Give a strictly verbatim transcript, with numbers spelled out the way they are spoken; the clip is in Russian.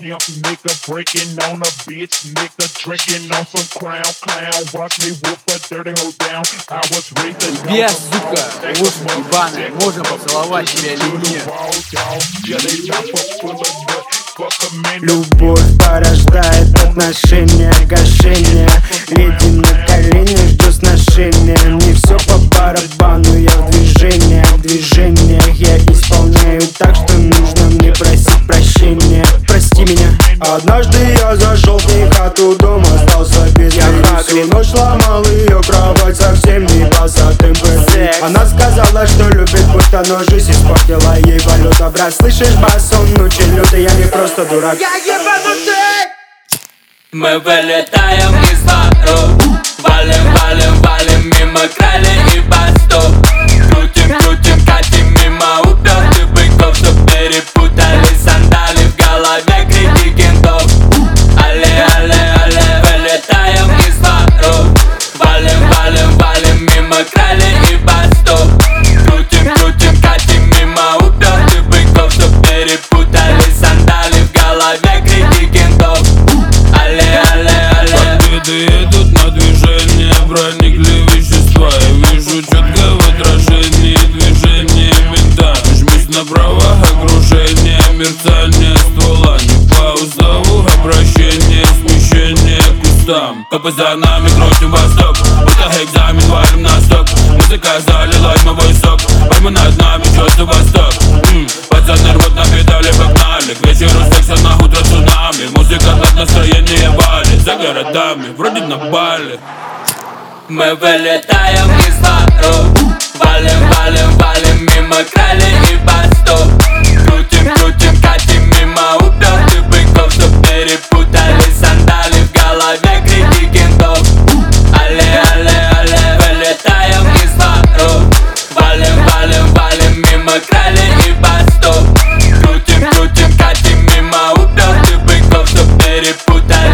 pimp nigga, breaking on a bitch nigga, drinking on some crown clown. Watch me whoop a dirty hoe down. I was raised to Где, сука, лошадь ебаная, можно поцеловать тебя или нет? Любовь порождает отношения, гашение. Леди на колени, жду сношения. Не все по барабану, я в движениях, в движениях я исполняю так, что нужно мне просить прощения. Прости меня. Однажды я зашел в ней хату, дом остался без двери. Всю ночь ломал ее кровать, совсем не босатым был. Она сказала, что любит, будто но жизнь испортила ей валюта. Брат, слышишь, бас, он очень лютый, я не просто дурак. Я ебанутый! Мы вылетаем из ворот, валим, валим, валим мимо крали и постов. Крутим, крутим, катим мимо упертых быков, чтоб перепутали сандали в голове крики кентов. Але, але, але, вылетаем из ворот, валим, валим, валим мимо крали и постов. Крутим, крутим, катим мимо упертых быков, чтоб перепутали сандали в голове крики кентов. Але, але, але. Бандиты едут на движение, проникли вещества. Я вижу четко в отражении движения винта. Жмусь направо, окружение, мерцание ствола. Не по уставу, обращение, смещение к кустам. Копы за нами, крутим восток, будто экзамен, валим на сток. Музыка залила мой сок, пойму над нами, чёртов восток. М-м, пацаны рвут на педали, погнали. К вечеру секса, на утро цунами. Музыка над настроение валит, за городами, вроде на Бали. Мы вылетаем из ворот, валим, валим, валим мимо крали и постов. Крутим, крутим, катим мимо упертых быков, чтоб перепутали сандали в голове крики кентов. Але, але, але, вылетаем из ворот, валим, валим, валим мимо крали и постов. Крутим, крутим, катим мимо упертых быков, чтоб перепутали